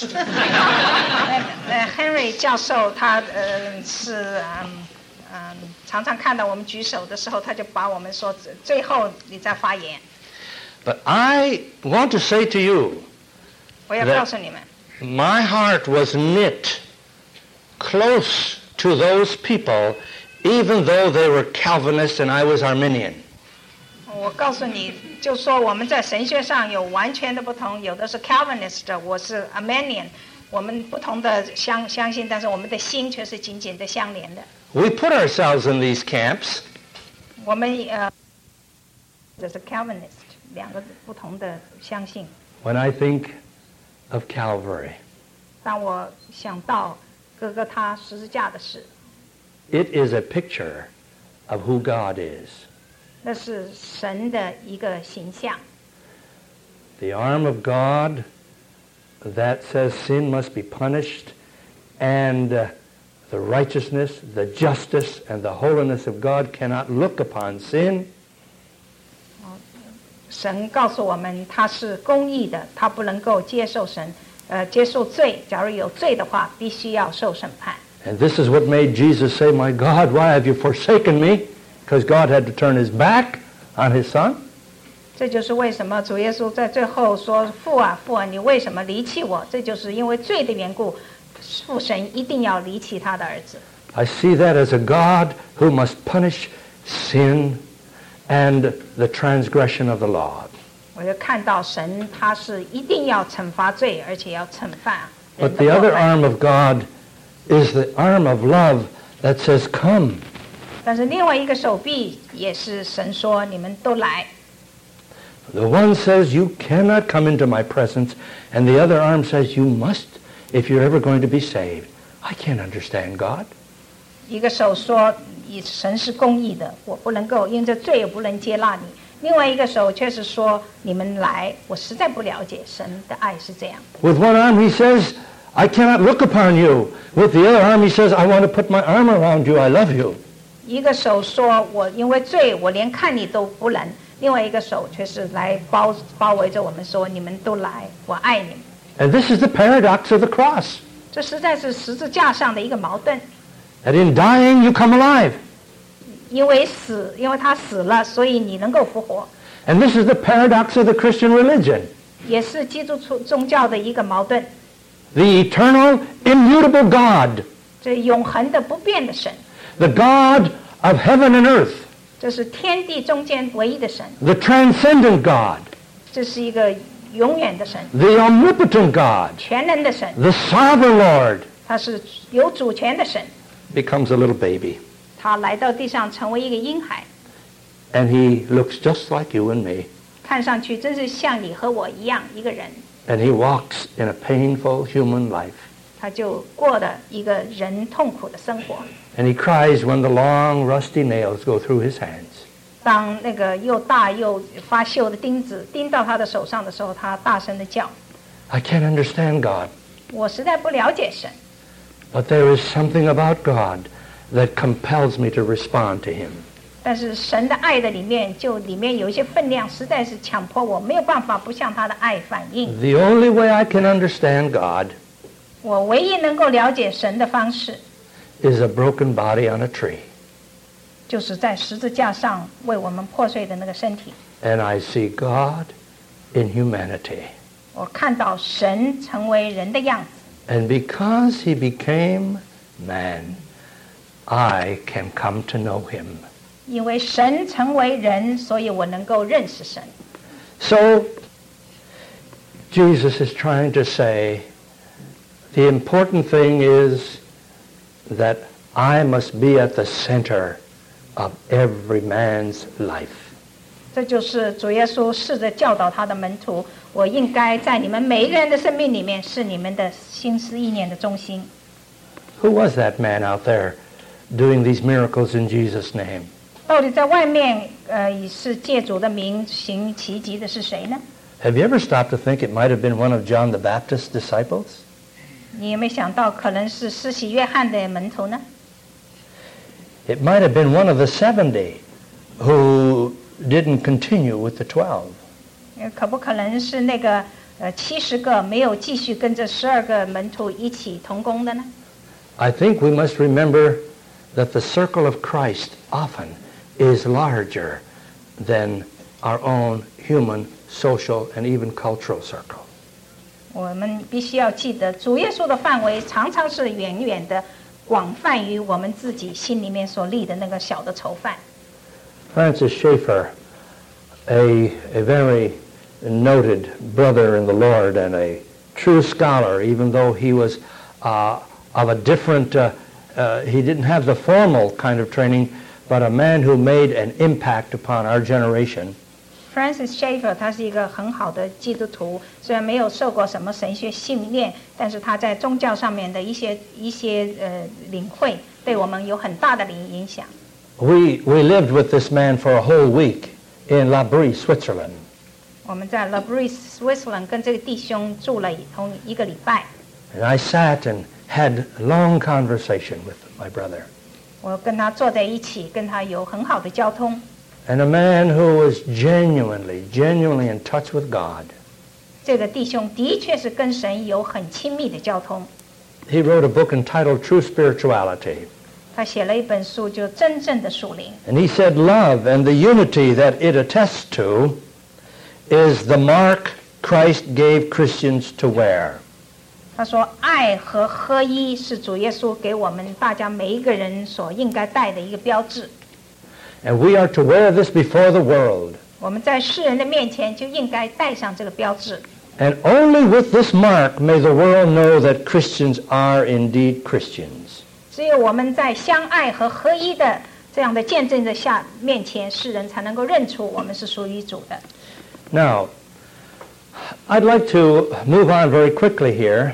Speaker 2: Henry 教授他是常常看到我们举手的时候，他就把我们说最后你再发言。
Speaker 1: But I want to say to you,
Speaker 2: 我要告诉你们，
Speaker 1: my heart was knit close to those people, even though they were Calvinists and I was Arminian.
Speaker 2: 我告诉你，就说我们在神学上有完全的不同，有的是 Calvinist， 我是 Arminian， 我们不同的相信，但是我们的心却是紧紧的相连的。
Speaker 1: We put ourselves in these camps.
Speaker 2: 我们这是 Calvinist 两个不同的相信。
Speaker 1: When I think of Calvary,
Speaker 2: 当我想到哥哥他十字架的事，
Speaker 1: it is a picture of who God is.
Speaker 2: 那是神的一个形象。
Speaker 1: The arm of God that says sin must be punished, and the righteousness, the justice, and the holiness of God cannot look upon sin.
Speaker 2: 神告诉我们他是公义的，他不能够接受接受罪。假如有罪的话，必须要受审判。
Speaker 1: And this is what made Jesus say, "My God, why have you forsaken me?" Because God had to turn his back on his son.
Speaker 2: 这就是为什么主耶稣在最后说：“父啊，父啊，你为什么离弃我？”这就是因为罪的缘故，父神一定要离弃他的儿子。
Speaker 1: I see that as a God who must punish sin and the transgression of the law.
Speaker 2: 我就看到神他是一定要惩罚罪，而且要惩罚人
Speaker 1: But
Speaker 2: 的
Speaker 1: the
Speaker 2: 过
Speaker 1: other
Speaker 2: 犯。
Speaker 1: arm of God is the arm of love that says, "Come."
Speaker 2: 但是另外一个手臂也是神说：“你们都来。”
Speaker 1: The one says, "You cannot come into my presence," and the other arm says, "You must if you're ever going to be saved." I can't understand God.
Speaker 2: 一个手说：“神是公义的，我不能够因着罪也不能接纳你。”另外一个手却是说：“你们来。”我实在不了解神的爱是这样。
Speaker 1: With one arm he says, "I cannot look upon you." With the other arm he says, "I want to put my arm around you. I love you."
Speaker 2: 一个手说：“我因为罪，我连看你都不能。”另外一个手却是来包围着我们说：“你们都来，我爱你们。”
Speaker 1: And this is the paradox of the cross.
Speaker 2: 这实在是十字架上的一个矛盾。
Speaker 1: That in dying you come alive.
Speaker 2: 因为他死了，所以你能够复活。
Speaker 1: And this is the paradox of the Christian religion.
Speaker 2: 也是基督宗教的一个矛盾。
Speaker 1: The eternal, immutable God.
Speaker 2: 这永恒的不变的神，
Speaker 1: The God of heaven and earth.
Speaker 2: 这是天地中间唯一的神，
Speaker 1: The transcendent God.
Speaker 2: 这是一个永远的神，
Speaker 1: The omnipotent God.
Speaker 2: 全能的神，
Speaker 1: The sovereign Lord.
Speaker 2: 他是有主权的神。
Speaker 1: Becomes a little baby.
Speaker 2: 他来到地上成为一个婴孩，
Speaker 1: And he looks just like you and me.
Speaker 2: 看上去真是像你和我一样一个人。
Speaker 1: And he walks in a painful human life.
Speaker 2: 他就过的一个人痛苦的生活。
Speaker 1: And he cries when the long rusty nails go through his hands.
Speaker 2: 当那个又大又发锈的钉子钉到他的手上的时候，他大声的叫。
Speaker 1: I can't understand God.
Speaker 2: 我实在不了解神，
Speaker 1: But there is something about God that compels me to respond to him.
Speaker 2: 但是神的爱的里面有一些分量，实在是强迫我没有办法不向他的爱反应。
Speaker 1: The only way I can understand God
Speaker 2: 我唯一能够了解神的方式，
Speaker 1: is a broken body on a tree.
Speaker 2: 就是在十字架上为我们破碎的那个身体。
Speaker 1: And I see God in humanity.
Speaker 2: 我看到神成为人的样子，
Speaker 1: And because he became man, I can come to know him.
Speaker 2: 因为神成为人，所以我能够认识神。
Speaker 1: So, Jesus is trying to say, the important thing is that I must be at the center of every man's life.
Speaker 2: 这就是主耶稣试着教导他的门徒，我应该在你们每一个人的生命里面是你们的心思意念的中心。
Speaker 1: Who was that man out there doing these miracles in Jesus' name?
Speaker 2: 到底在外面是借主的名行奇迹的是谁呢？
Speaker 1: Have you ever stopped to think it might have been one of John the Baptist's disciples?
Speaker 2: 你有没有想到可能是施洗约翰的门徒呢？
Speaker 1: It might have been one of the 70 who didn't continue with the 12.
Speaker 2: 可不可能是那个70个没有继续跟着12个门徒一起同工的呢？
Speaker 1: I think we must remember that the circle of Christ often is larger than our own human, social, and even cultural circle.
Speaker 2: 我们必须要记得，主耶稣的范围常常是远远的广泛于我们自己心里面所立的那个小的囚犯。
Speaker 1: Francis Schaeffer, a very noted brother in the Lord and a true scholar, even though he was of a different, he didn't have the formal kind of training, but a man who made an impact upon our generation.
Speaker 2: Francis Schaeffer 他是一个很好的基督徒，虽然没有受过什么神学训练，但是他在宗教上面的一些领会，对我们有很大的影响。
Speaker 1: We lived with this man for a whole week in La Brie, Switzerland.
Speaker 2: 我们在 La Brie, Switzerland 跟这个弟兄住了同一个礼拜。
Speaker 1: And I sat and had long conversation with my brother.
Speaker 2: 我跟他坐在一起，跟他有很好的交通。
Speaker 1: And a man who was genuinely in touch with God.
Speaker 2: 这个弟兄的确是跟神有很亲密的交通。
Speaker 1: He wrote a book entitled True Spirituality.
Speaker 2: 他写了一本书，就真正的属灵。
Speaker 1: And he said love and the unity that it attests to is the mark Christ gave Christians to wear.
Speaker 2: 他说爱和合一是主耶稣给我们大家每一个人所应该带的一个标志。
Speaker 1: And we are to wear this before the world.
Speaker 2: 我们在世人的面前就应该带上这个标志。
Speaker 1: And only with this mark may the world know that Christians are indeed Christians.
Speaker 2: 只有我们在相爱和合一的这样的见证的面前，世人才能够认出我们是属于主的。
Speaker 1: Now, I'd like to move on very quickly here.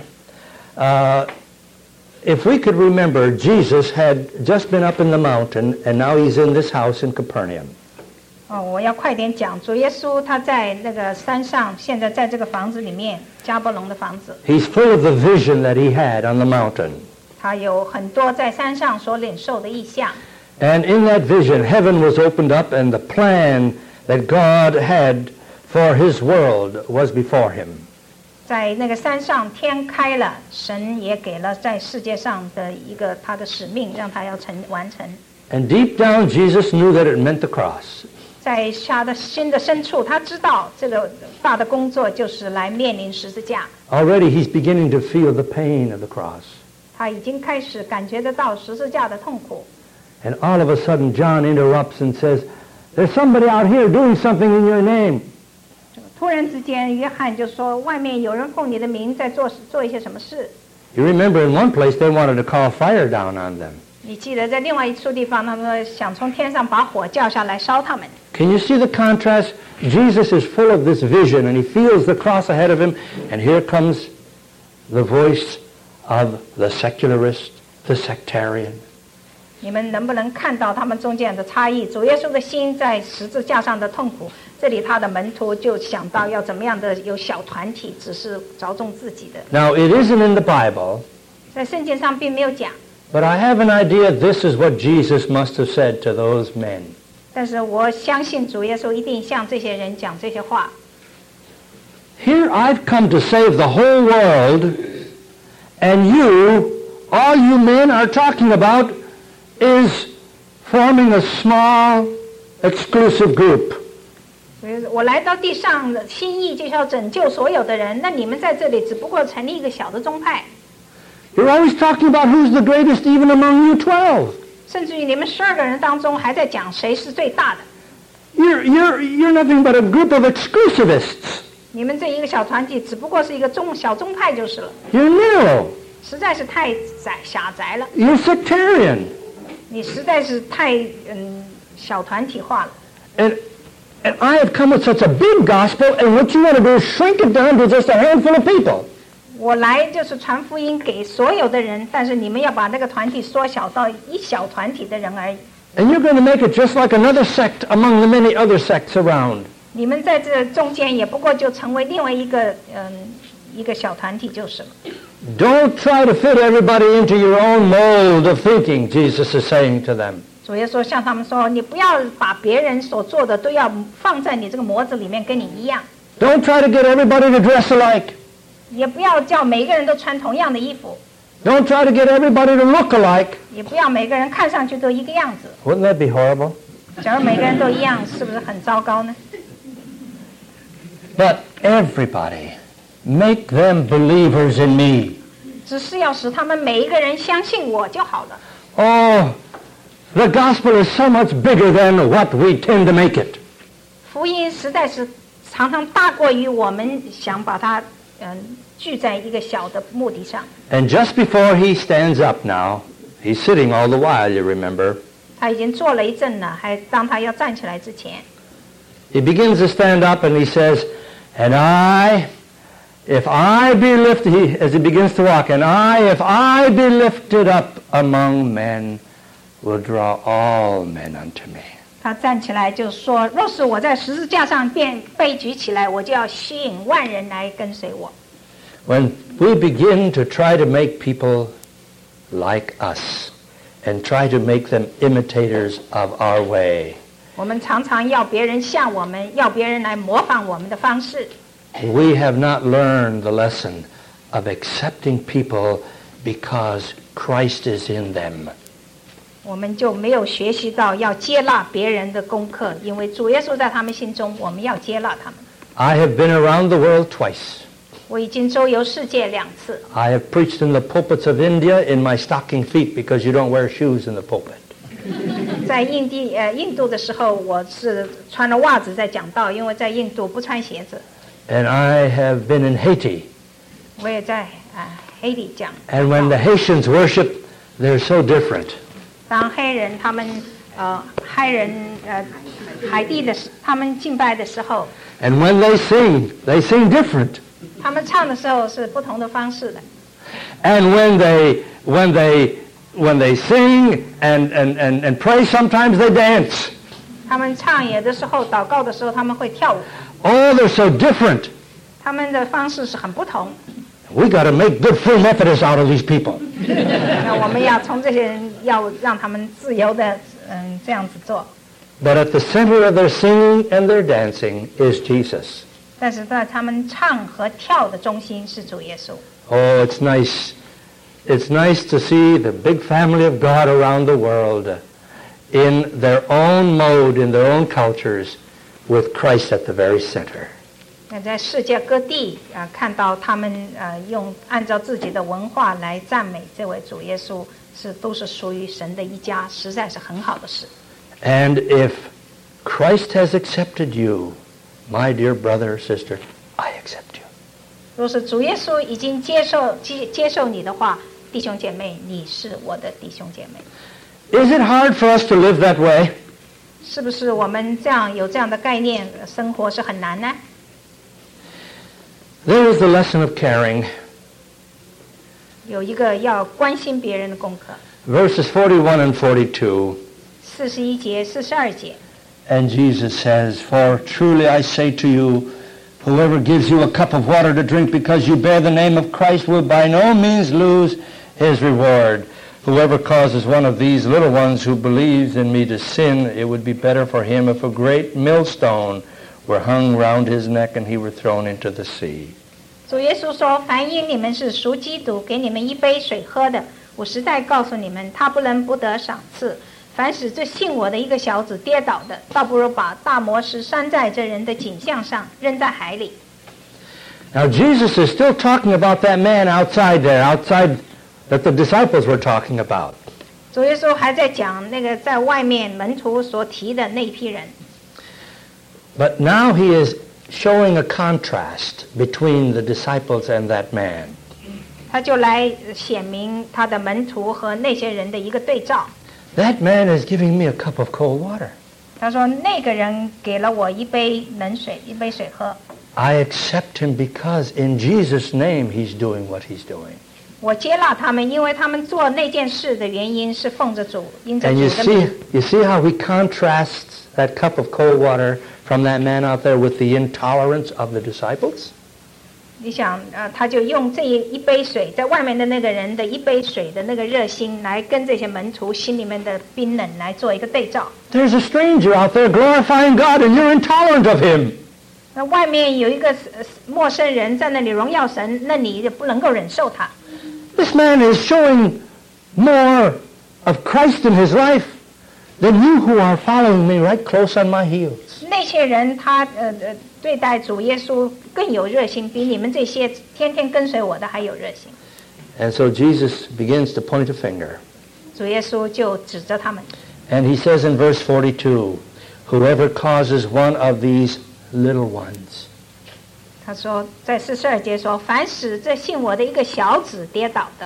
Speaker 1: If we could remember, Jesus had just been up in the mountain, and now he's in this house in Capernaum.
Speaker 2: 我要快点讲，主耶稣他在那个山上，现在在这个房子里面，加伯农的房子。
Speaker 1: He's full of the vision that he had on the mountain.
Speaker 2: 他有很多在山上所领受的意象。
Speaker 1: And in that vision, heaven was opened up, and the plan that God had for his world was before him.
Speaker 2: 在那个山上，天开了，神也给了在世界上的一个他的使命，让他要完成。
Speaker 1: And deep down, Jesus knew that it meant the cross.
Speaker 2: 在他的心的深处，他知道这个大的工作就是来面临十字架。
Speaker 1: Already he's beginning to feel the pain of the cross.
Speaker 2: 他已经开始感觉得到十字架的痛苦。
Speaker 1: And all of a sudden, John interrupts and says, "There's somebody out here doing something in your name."
Speaker 2: 突然之间，约翰就说：“外面有人奉你的名在做一些什么事。”
Speaker 1: You remember in one place they wanted to call fire down on them.
Speaker 2: 你记得在另外一处地方，他们想从天上把火叫下来烧他们。
Speaker 1: Can you see the contrast? Jesus is full of this vision, and he feels the cross ahead of him, and here comes the voice of the secularist, the sectarian.
Speaker 2: 你们能不能看到他们中间的差异？主耶稣的心在十字架上的痛苦，这里他的门徒就想到要怎么样的有小团体，只是着重自己的。
Speaker 1: Now, it isn't in the Bible,
Speaker 2: 在圣经上并没有讲，
Speaker 1: but I have an idea this is what Jesus must have said to those men.
Speaker 2: 但是我相信主耶稣一定向这些人讲这些话。
Speaker 1: Here I've come to save the whole world, and you, all you men are talking about is forming a small, exclusive group.
Speaker 2: 我来到地上的心意就是要拯救所有的人，那你们在这里只不过成立一个小的宗派。
Speaker 1: You're always talking about who's the greatest even among you 12.
Speaker 2: 甚至于你们12个人当中还在讲谁是最大的。
Speaker 1: You're nothing but a group of exclusivists.
Speaker 2: 你们这一个小团体只不过是一个小宗派就是了。
Speaker 1: You're narrow.
Speaker 2: 实在是太狭窄了。
Speaker 1: You're sectarian.
Speaker 2: 你实在是太小团体化了。
Speaker 1: And I have come with such a big gospel, and what you want to do is shrink it down to just a handful of people.
Speaker 2: 我来就是传福音给所有的人，但是你们要把那个团体缩小到一小团体的人而已。
Speaker 1: And you're going to make it just like another sect among the many other sects around.
Speaker 2: 你们在这中间也不过就成为另外一个小团体就是了。
Speaker 1: Don't try to fit everybody into your own mold of thinking, Jesus is saying to them.
Speaker 2: 主耶稣向他们说，你不要把别人所做的都要放在你这个模子里面跟你一样。
Speaker 1: Don't try to get everybody to dress alike.
Speaker 2: 也不要叫每个人都穿同样的衣服。
Speaker 1: Don't try to get everybody to look alike.
Speaker 2: 也不要每个人看上去都一个样子。
Speaker 1: Wouldn't that be horrible?
Speaker 2: 假如每个人都一样，是不是很糟糕呢？
Speaker 1: But everybody, make them believers in me.
Speaker 2: 只是要使他们每一个人相信我就好了。
Speaker 1: Oh, the gospel is so much bigger than what we tend to make it.
Speaker 2: 福音实在是常常大过于我们想把它聚在一个小的目的上。
Speaker 1: And just before he stands up now, he's sitting all the while, you remember.
Speaker 2: 他已经坐了一阵了，还当他要站起来之前，
Speaker 1: He begins to stand up and he says, and if I be lifted, as he begins to walk, and if I be lifted up among men, will draw all men unto me.
Speaker 2: 他站起来就说：“若是我在十字架上被举起来，我就要吸引万人来跟随我。”
Speaker 1: When we begin to try to make people like us and try to make them imitators of our way,
Speaker 2: 我们常常要别人像我们，要别人来模仿我们的方式。
Speaker 1: we have not learned the lesson of accepting people because Christ is in them.
Speaker 2: 我们就没有学习到要接纳别人的功课，因为主耶稣在他们心中，我们要接纳他们。
Speaker 1: I have been around the world twice.
Speaker 2: 我已经周游世界2次，
Speaker 1: I have preached in the pulpits of India in my stocking feet because you don't wear shoes in the pulpit.
Speaker 2: 在印度的时候，我是穿了袜子在讲道，因为在印度不穿鞋子。
Speaker 1: And I have been in Haiti.
Speaker 2: 我也在黑地讲。
Speaker 1: And when the Haitians worship, they're so different.
Speaker 2: 当黑人他们海地的他们敬拜的时候，
Speaker 1: And when they sing different.
Speaker 2: 他们唱的时候是不同的方式的。
Speaker 1: And when they sing and pray, sometimes they dance.
Speaker 2: 他们唱有的时候祷告的时候他们会跳舞，
Speaker 1: Oh, they're so different.
Speaker 2: 他们的方式是很不同。
Speaker 1: We got to make good free Methodists out of these people.
Speaker 2: 那我们要从这些人要让他们自由的这样子做。
Speaker 1: But at the center of their singing and their dancing is Jesus.
Speaker 2: 但是在他们唱和跳的中心是主耶稣。
Speaker 1: Oh, it's nice. It's nice to see the big family of God around the world in their own mode, in their own cultures, with Christ at the very center.
Speaker 2: 那在世界各地看到他们按照自己的文化来赞美这位主耶稣，都是属于神的一家，实在是很好的事。
Speaker 1: And if Christ has accepted you, my dear brother or sister, I accept you.
Speaker 2: 若是主耶稣已经接受你的话，弟兄姐妹，你是我的弟兄姐妹。
Speaker 1: Is it hard for us to live that way?
Speaker 2: 是不是我们有这样的概念，生活是很难呢？
Speaker 1: There is the lesson of caring.
Speaker 2: 有一个要关心别人的功课。
Speaker 1: Verses 41 and 42.
Speaker 2: 41节、42节。
Speaker 1: And Jesus says, For truly I say to you, whoever gives you a cup of water to drink because you bear the name of Christ will by no means lose his reward. Whoever causes one of these little ones who believes in me to sin, it would be better for him if a great millstone were hung round his neck and he were thrown into the sea.
Speaker 2: 主耶稣说：“凡因你们是属基督，给你们一杯水喝的，我实在告诉你们，他不能不得赏赐。凡使这信我的一个小子跌倒的，倒不如把大磨石拴在这人的颈项上，扔在海里。”
Speaker 1: Now Jesus is still talking about that man outside that the disciples were talking about.
Speaker 2: 主耶稣还在讲那个在外面门徒所提的那一批人。
Speaker 1: But now he is showing a contrast between the disciples and that man.
Speaker 2: 他就来显明他的门徒和那些人的一个对照。
Speaker 1: That man is giving me a cup of cold water.
Speaker 2: 他说：“那个人给了我一杯冷水，一杯水喝。
Speaker 1: I accept him because in Jesus' name he's doing what he's doing.
Speaker 2: 我接纳他们，因为他们做那件事的原因是奉着主，因着
Speaker 1: And
Speaker 2: 主的名。
Speaker 1: you see how he contrasts that cup of cold water from that man out there with the intolerance of the disciples?
Speaker 2: 你想，他就用这一杯水，在外面的那个人的一杯水的那个热心，来跟这些门徒心里面的冰冷来做一个对照。
Speaker 1: There's a stranger out there glorifying God and you're intolerant of him.
Speaker 2: 那外面有一个陌生人在那里荣耀神，那你也不能够忍受他。
Speaker 1: This man is showing more of Christ in his life than you who are following me right close on my heels.
Speaker 2: 那些人他对待主耶稣更有热心，比你们这些天天跟随我的还有热心。
Speaker 1: And so Jesus begins to point a finger.
Speaker 2: 主耶稣就指着他们。
Speaker 1: And he says in verse 42, whoever causes one of these little ones.
Speaker 2: 他说在42节说，凡使这信我的一个小子跌倒的，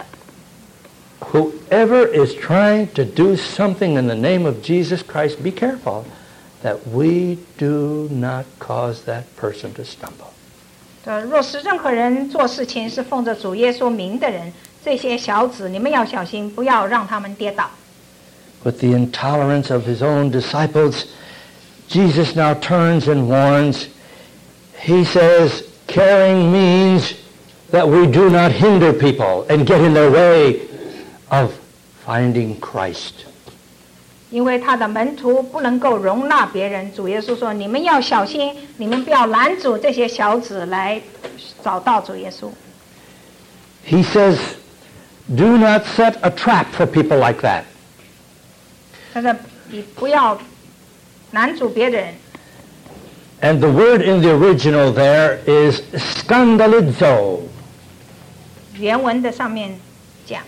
Speaker 1: Whoever is trying to do something in the name of Jesus Christ, be careful that we do not cause that person to stumble.
Speaker 2: 若是任何人做事情是奉着主耶稣名的人，这些小子你们要小心，不要让他们跌倒。
Speaker 1: With the intolerance of his own disciples, Jesus now turns and warns. He says, caring means that we do not hinder people and get in their way of finding Christ.
Speaker 2: 因为他的门徒不能够容纳别人，主耶稣说：“你们要小心，你们不要拦阻这些小子来找到主耶稣。”
Speaker 1: He says, do not set a trap for people like that.
Speaker 2: 他说：“你不要拦阻别人。”
Speaker 1: And the word in the original there is scandalizo.
Speaker 2: 原文的上面讲，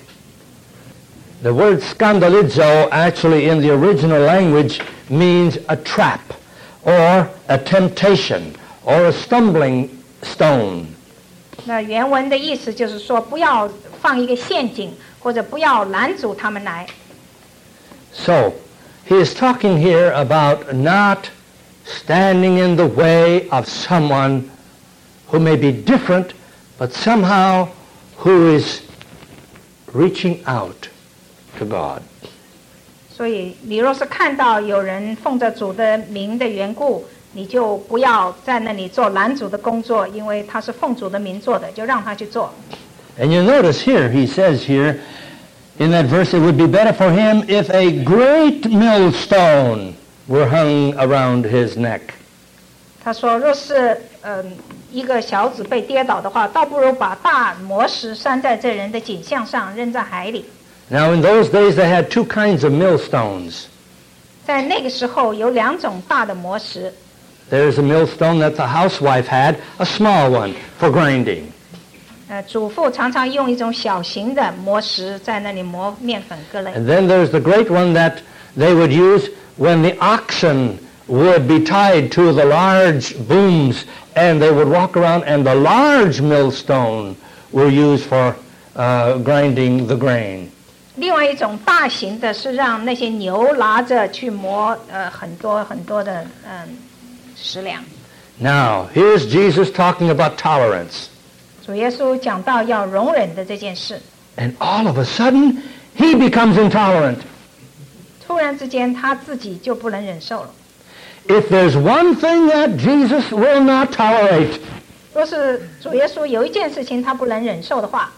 Speaker 1: The word scandalizo actually in the original language means a trap or a temptation or a stumbling stone.
Speaker 2: 那原文的意思就是说，不要放一个陷阱，或者不要拦阻他们来。
Speaker 1: So, he is talking here about not standing in the way of someone who may be different, but somehow who is reaching out to God.
Speaker 2: 所以，你若是看到有人奉着主的名的缘故，你就不要在那里做拦阻的工作，因为他是奉主的名做的，就让他去做。
Speaker 1: And you notice here, he says here, in that verse, it would be better for him if a great millstone were hung around his neck.
Speaker 2: 他说，若是一个小子被跌倒的话，倒不如把大磨石拴在这人的颈项上，扔在海里。
Speaker 1: Now, in those days, they had two kinds of millstones.
Speaker 2: 在那个时候，有2种大的磨石。
Speaker 1: There's a millstone that the housewife had, a small one, for grinding.
Speaker 2: 主妇常常用一种小型的磨石在那里磨面粉各类。
Speaker 1: And then there's the great one that they would use when the oxen would be tied to the large booms and they would walk around, and the large millstone were used for grinding the grain.
Speaker 2: 另外一种大型的是让那些牛拿着去磨很多很多的食粮。
Speaker 1: Now, here's Jesus talking about tolerance.
Speaker 2: 主耶稣讲到要容忍的这件事，
Speaker 1: And all of a sudden, he becomes intolerant.
Speaker 2: 突然之间他自己就不能忍受了。
Speaker 1: If there's one thing that Jesus will not tolerate,
Speaker 2: 若是主耶稣有一件事情他不能忍受的话，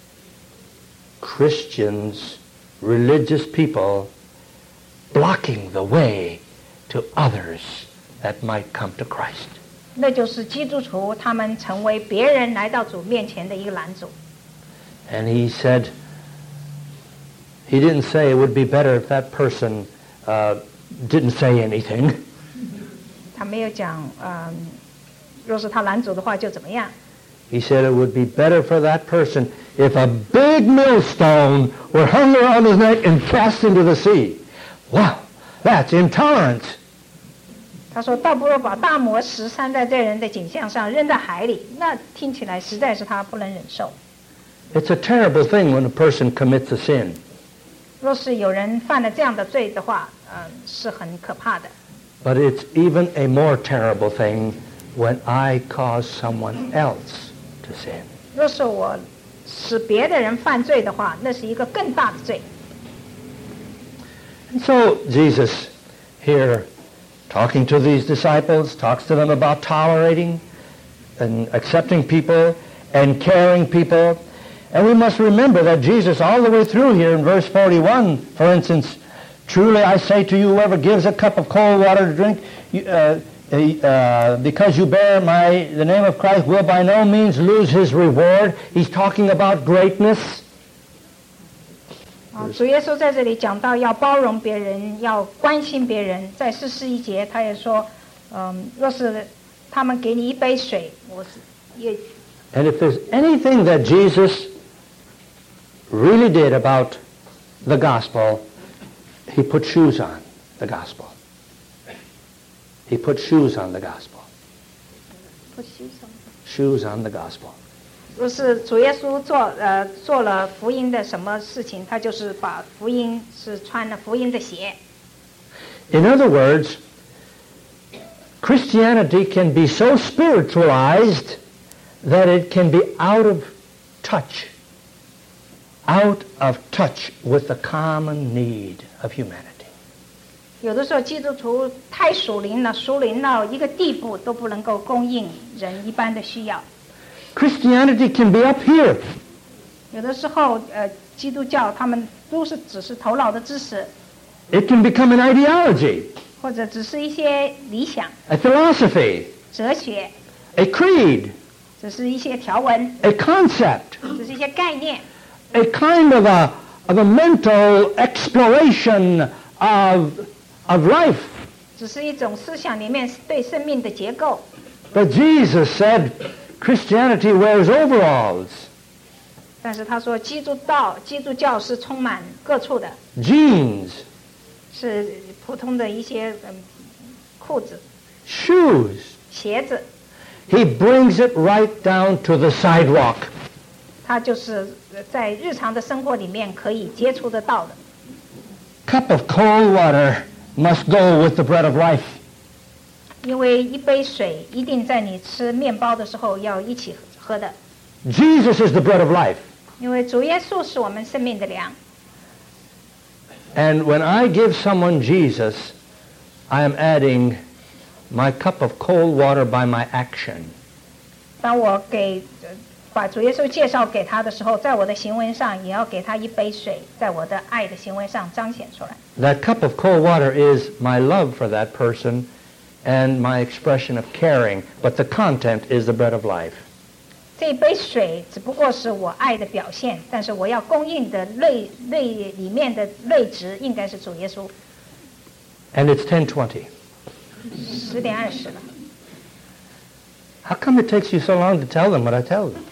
Speaker 1: Christians, religious people, blocking the way to others that might come to Christ.
Speaker 2: 那就是基督徒他们成为别人来到主面前的一个拦阻。
Speaker 1: And he said, he didn't say it would be better if that person didn't say anything.
Speaker 2: 他没有讲若是他拦阻的话就怎么样。
Speaker 1: He said it would be better for that person if a big millstone were hung around his neck and cast into the sea. Wow, that's intolerance.
Speaker 2: 他说倒不如把大磨石拴在这人的颈项上扔在海里，那听起来实在是他不能忍受。
Speaker 1: It's a terrible thing when a person commits a sin.
Speaker 2: 若是有人犯了这样的罪的话，是很可怕的。
Speaker 1: But it's even a more terrible thing when I cause someone else to sin.
Speaker 2: 若是我使别的人犯罪的话，那是一个更大的罪。
Speaker 1: And so Jesus here, talking to these disciples, talks to them about tolerating and accepting people and caring people. And we must remember that Jesus, all the way through here in verse 41, for instance, truly I say to you, whoever gives a cup of cold water to drink, because you bear the name of Christ, will by no means lose his reward. He's talking about greatness.
Speaker 2: 主耶稣在这里讲到要包容别人，要关心别人。在41节，他也说，若是他们给你一杯水，
Speaker 1: And if there's anything that Jesus really did about the gospel, he put shoes on the gospel. He put shoes on the gospel. shoes on the gospel.
Speaker 2: 就是主耶稣做了福音的什么事情，他就是把福音是穿了福音的鞋。
Speaker 1: In other words, Christianity can be so spiritualized that it can be out of touch with the common need of humanity.
Speaker 2: 有的时候基督徒太属灵了，属灵到一个地步都不能够供应人一般的需要。
Speaker 1: Christianity can be up here.
Speaker 2: 有的时候基督教他们都是只是头脑的知识，
Speaker 1: It can become an ideology,
Speaker 2: 或者只是一些理想、
Speaker 1: a philosophy,
Speaker 2: 哲学，
Speaker 1: a creed,
Speaker 2: 只是一些条文，
Speaker 1: a concept,
Speaker 2: 只是一些概念，
Speaker 1: a kind of a mental exploration of life.
Speaker 2: 只是一种思想里面对生命的结构。
Speaker 1: But Jesus said Christianity wears overalls,
Speaker 2: 但是他说基督教是充满各处的，
Speaker 1: jeans,
Speaker 2: 是普通的一些裤子、
Speaker 1: shoes.
Speaker 2: 鞋子，
Speaker 1: He brings it right down to the sidewalk.
Speaker 2: 它就是在日常的生活里面可以接触得到的。
Speaker 1: Cup of cold water must go with the bread of life.
Speaker 2: 因为一杯水一定在你吃面包的时候要一起喝的，
Speaker 1: Jesus is the bread of life.
Speaker 2: 因为主耶稣是我们生命的粮。
Speaker 1: And when I give someone Jesus, I am adding my cup of cold water by my action.
Speaker 2: 当我把主耶稣介绍给他的时候，在我的行为上也要给他一杯水，在我的爱的行为上彰显出来。
Speaker 1: That cup of cold water is my love for that person and my expression of caring, but the content is the bread of life.
Speaker 2: 这一杯水只不过是我爱的表现，但是我要供应的里面的内质应该是主耶稣。
Speaker 1: And it's 10:20.
Speaker 2: 10:20了。
Speaker 1: How come it takes you so long to tell them what I tell them?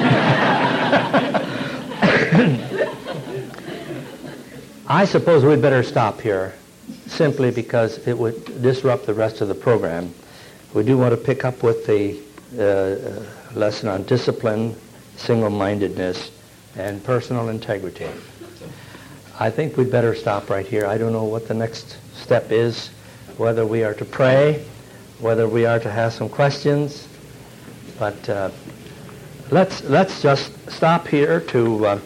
Speaker 1: I suppose we'd better stop here, simply because it would disrupt the rest of the program. We do want to pick up with the lesson on discipline, single-mindedness, and personal integrity. I think we'd better stop right here. I don't know what the next step is, whether we are to pray, whether we are to have some questions, but let's just stop here to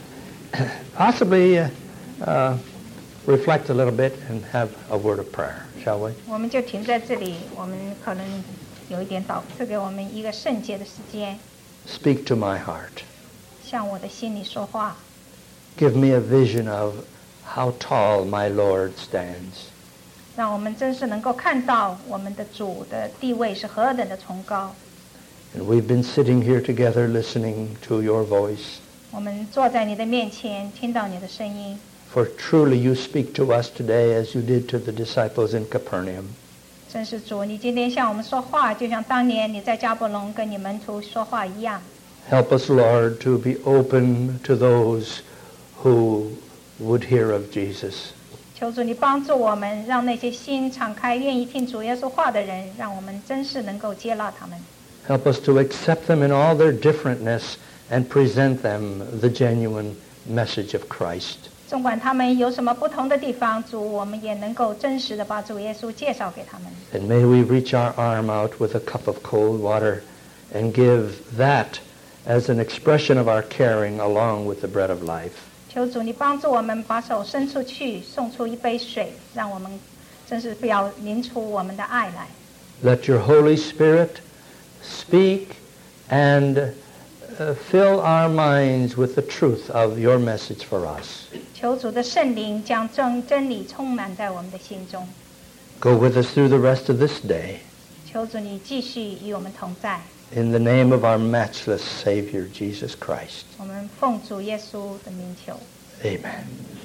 Speaker 1: possibly reflect a little bit and have a word of prayer, shall we?
Speaker 2: 我们就停在这里，我们可能有一点赐给我们一个圣洁的时间，
Speaker 1: Speak to my heart.
Speaker 2: 向我的心里说话，
Speaker 1: Give me a vision of how tall my Lord stands.
Speaker 2: 让我们真是能够看到我们的主的地位是何等的崇高。
Speaker 1: And we've been sitting here together listening to your voice.
Speaker 2: 我们坐在你的面前，听到你的声音。
Speaker 1: For truly you speak to us today as you did to the disciples in Capernaum.
Speaker 2: 真是主，你今天向我们说话，就像当年你在加伯农跟你门徒说话一样。
Speaker 1: Help us, Lord, to be open to those who would hear of Jesus.
Speaker 2: 求主你帮助我们，让那些心敞开、愿意听主耶稣话的人，让我们真是能够接纳他们。
Speaker 1: Help us to accept them in all their differentness and present them the genuine message of Christ.
Speaker 2: 纵管他们有什么不同的地方，主，我们也能够真实的把主耶稣介绍给他们。
Speaker 1: And may we reach our arm out with a cup of cold water and give that as an expression of our caring along with the bread of life.
Speaker 2: 求主你帮助我们把手伸出去，送出一杯水，让我们真是不要凝出我们的爱来。
Speaker 1: Let your Holy Spirit speak and fill our minds with the truth of your message for us.
Speaker 2: 求主的圣灵将真理充满在我们的心中。
Speaker 1: Go with us through the rest of this day.
Speaker 2: 求主你继续与我们同在。
Speaker 1: In the name of our matchless Savior, Jesus Christ.
Speaker 2: 我们奉主耶稣的名求。
Speaker 1: Amen.